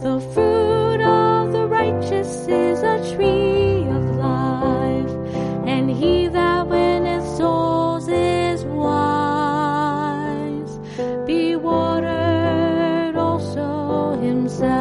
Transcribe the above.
The fruit of the righteous is a tree of life, and he that winneth souls is wise. Be watered also himself.